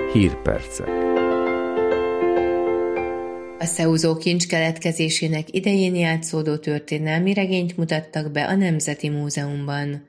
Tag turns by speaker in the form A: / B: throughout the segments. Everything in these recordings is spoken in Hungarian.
A: Hírpercek.
B: A Szeúzó kincs keletkezésének idején játszódó történelmi regényt mutattak be a Nemzeti Múzeumban.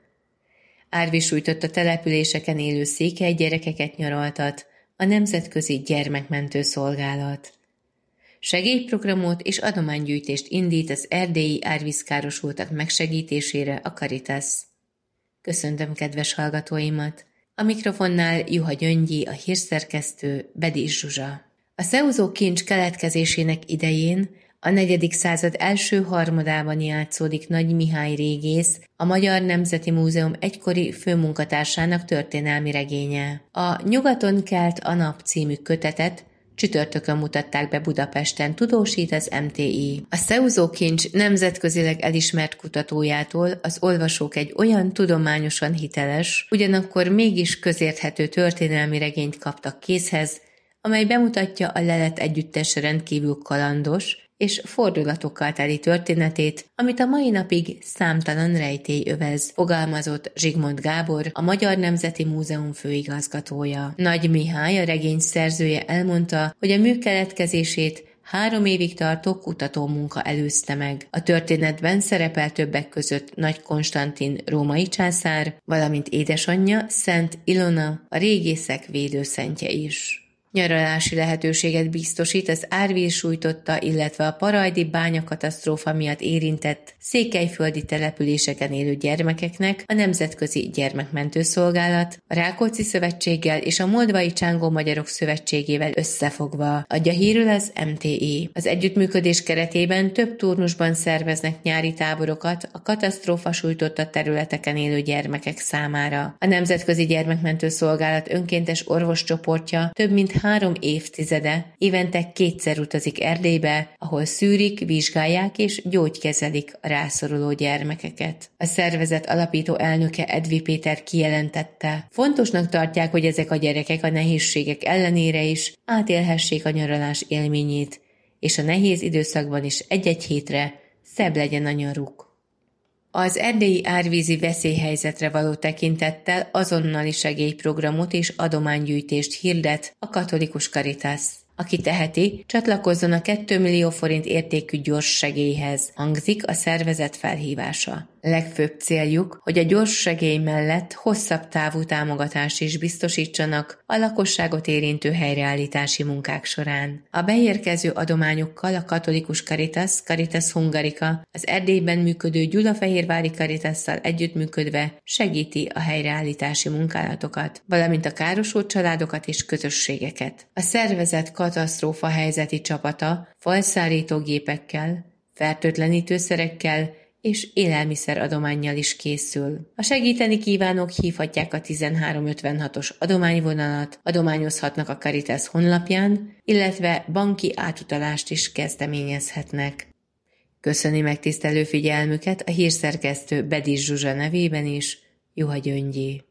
B: Árvi sújtott a településeken élő székely gyerekeket nyaraltat a Nemzetközi Gyermekmentő Szolgálat. Segélyprogramot és adománygyűjtést indít az erdélyi árvízkárosultak megsegítésére a Caritas. Köszöntöm kedves hallgatóimat! A mikrofonnál Juha Gyöngyi, a hírszerkesztő, Bedis Zsuzsa. A Szeúzó kincs keletkezésének idején a 4. század első harmadában játszódik Nagy Mihály régész, a Magyar Nemzeti Múzeum egykori főmunkatársának történelmi regénye. A Nyugaton kelt a nap című kötetet csütörtökön mutatták be Budapesten, tudósít az MTI. A Szeúzó kincs nemzetközileg elismert kutatójától az olvasók egy olyan tudományosan hiteles, ugyanakkor mégis közérthető történelmi regényt kaptak kézhez, amely bemutatja a lelet együttes rendkívül kalandos és fordulatokkal teli történetét, amit a mai napig számtalan rejtély övez, fogalmazott Zsigmond Gábor, a Magyar Nemzeti Múzeum főigazgatója. Nagy Mihály, a regény szerzője elmondta, hogy a mű keletkezését 3 évig tartó kutatómunka előzte meg. A történetben szerepel többek között Nagy Konstantin római császár, valamint édesanyja, Szent Ilona, a régészek védőszentje is. Nyaralási lehetőséget biztosít az árvíz sújtotta, illetve a parajdi bányakatasztrófa miatt érintett székelyföldi településeken élő gyermekeknek a Nemzetközi Gyermekmentő Szolgálat, a Rákóczi Szövetséggel és a Moldvai Csángó Magyarok Szövetségével összefogva, adja hírül az MTI. Az együttműködés keretében több turnusban szerveznek nyári táborokat a katasztrófa sújtotta területeken élő gyermekek számára. A Nemzetközi Gyermekmentő Szolgálat önkéntes orvoscsoportja több mint 3 évtizede évente 2-szer utazik Erdélybe, ahol szűrik, vizsgálják és gyógykezelik a rászoruló gyermekeket. A szervezet alapító elnöke Edvi Péter kijelentette, fontosnak tartják, hogy ezek a gyerekek a nehézségek ellenére is átélhessék a nyaralás élményét, és a nehéz időszakban is egy-egy hétre szebb legyen a nyaruk. Az erdélyi árvízi veszélyhelyzetre való tekintettel azonnali segélyprogramot és adománygyűjtést hirdet a katolikus Caritas. Aki teheti, csatlakozzon a 2 millió forint értékű gyors segélyhez, hangzik a szervezet felhívása. Legfőbb céljuk, hogy a gyors segély mellett hosszabb távú támogatást is biztosítsanak a lakosságot érintő helyreállítási munkák során. A beérkező adományokkal a katolikus Caritas, Caritas Hungarica, az Erdélyben működő Gyulafehérvári Caritasszal együttműködve segíti a helyreállítási munkálatokat, valamint a károsult családokat és közösségeket. A szervezet katasztrófa helyzeti csapata falszárítógépekkel, fertőtlenítőszerekkel és élelmiszeradománnyal is készül. A segíteni kívánók hívhatják a 1356-os adományvonalat, adományozhatnak a Caritas honlapján, illetve banki átutalást is kezdeményezhetnek. Köszöni megtisztelő figyelmüket a hírszerkesztő Bedis Zsuzsa nevében is, Juha Gyöngyi.